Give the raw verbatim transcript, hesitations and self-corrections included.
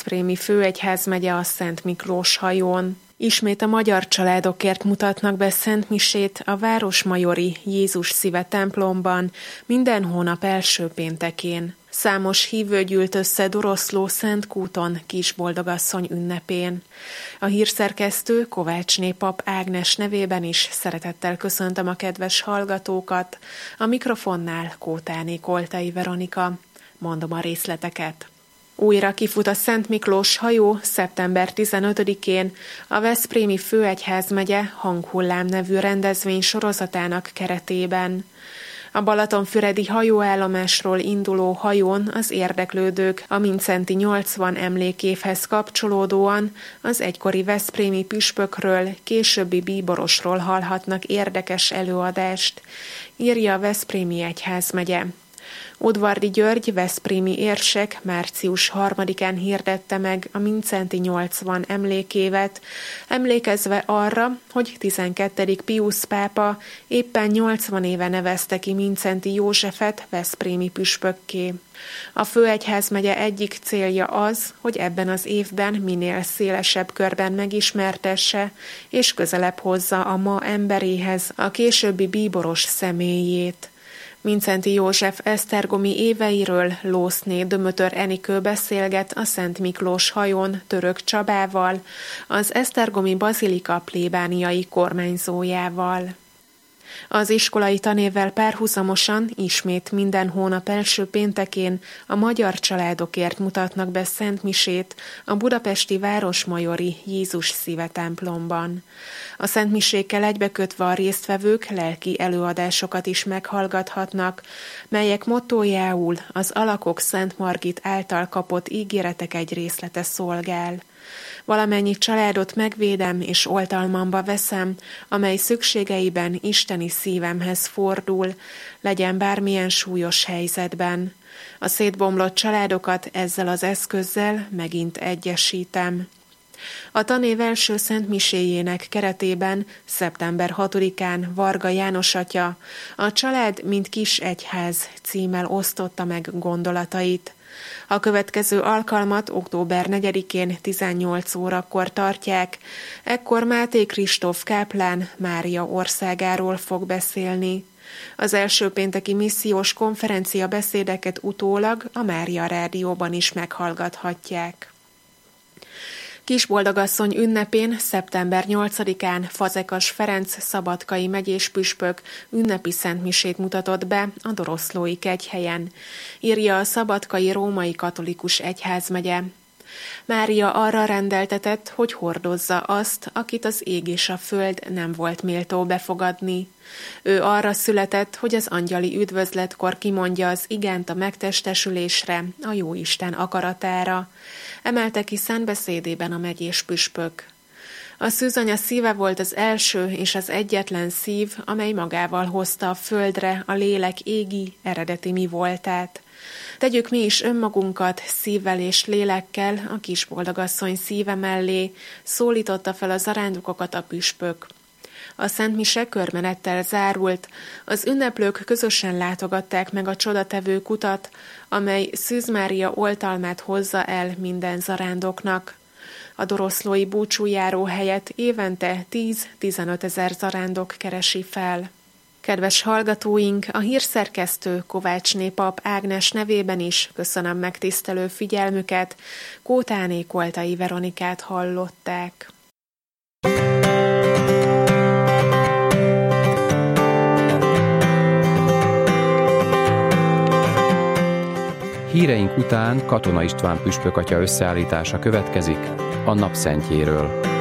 veszprémi főegyházmegye a Szent Miklós hajón. Ismét a magyar családokért mutatnak be szentmisét a városmajori Jézus Szíve templomban minden hónap első péntekén. Számos hívő gyűlt össze Doroszló Szentkúton Kisboldogasszony ünnepén. A hírszerkesztő Kovácsné pap Ágnes nevében is szeretettel köszöntöm a kedves hallgatókat. A mikrofonnál Kótáné Koltai Veronika. Mondom a részleteket. Újra kifut a Szent Miklós hajó szeptember tizenötödikén a Veszprémi Főegyházmegye Hanghullám nevű rendezvény sorozatának keretében. A balatonfüredi hajóállomásról induló hajón az érdeklődők a Mindszenty nyolcvan emlékévhez kapcsolódóan az egykori veszprémi püspökről, későbbi bíborosról hallhatnak érdekes előadást, írja a Veszprémi Egyházmegye. Udvardi György veszprémi érsek március harmadikán hirdette meg a Mindszenty nyolcvan emlékévet, emlékezve arra, hogy tizenkettedik Piusz pápa éppen nyolcvan éve nevezte ki Mindszenty Józsefet veszprémi püspökké. A főegyházmegye egyik célja az, hogy ebben az évben minél szélesebb körben megismertesse és közelebb hozza a ma emberéhez a későbbi bíboros személyét. Mindszenty József esztergomi éveiről Lószné Dömötör Enikő beszélget a Szent Miklós hajón Török Csabával, az esztergomi bazilika plébániai kormányzójával. Az iskolai tanévvel párhuzamosan ismét minden hónap első péntekén a magyar családokért mutatnak be szentmisét a budapesti városmajori Jézus Szíve templomban. A szentmisékkel egybekötve a résztvevők lelki előadásokat is meghallgathatnak, melyek mottójául az alakok Szent Margit által kapott ígéretek egy részlete szolgál. Valamennyi családot megvédem és oltalmamba veszem, amely szükségeiben isteni szívemhez fordul, legyen bármilyen súlyos helyzetben. A szétbomlott családokat ezzel az eszközzel megint egyesítem. A tanév első szentmiséjének keretében szeptember hatodikán Varga János atya a Család mint kis egyház címmel osztotta meg gondolatait. A következő alkalmat október negyedikén tizennyolc órakor tartják, ekkor Máté Kristóf káplán Mária országáról fog beszélni. Az első pénteki missziós konferencia beszédeket utólag a Mária rádióban is meghallgathatják. Kisboldogasszony ünnepén szeptember nyolcadikán Fazekas Ferenc szabadkai megyés püspök ünnepi szentmisét mutatott be a Doroszlói kegyhelyen, írja a szabadkai római katolikus egyházmegye. Mária arra rendeltetett, hogy hordozza azt, akit az ég és a föld nem volt méltó befogadni. Ő arra született, hogy az angyali üdvözletkor kimondja az igent a megtestesülésre, a Jóisten akaratára, emelte ki szentbeszédében a megyés püspök. A szűzanya szíve volt az első és az egyetlen szív, amely magával hozta a földre a lélek égi, eredeti mi voltát. Tegyük mi is önmagunkat szívvel és lélekkel a Kisboldogasszony szíve mellé, szólította fel a zarándokokat a püspök. A szentmise körmenettel zárult, az ünneplők közösen látogatták meg a csodatevő kutat, amely Szűz Mária oltalmát hozza el minden zarándoknak. A doroszlói búcsújáró helyett évente tíz-tizenöt ezer zarándok keresi fel. Kedves hallgatóink, a hírszerkesztő Kovácsné pap Ágnes nevében is köszönöm megtisztelő figyelmüket, Kótáné Koltai Veronikát hallották. Híreink után Katona István püspök atya összeállítása következik a napszentjéről.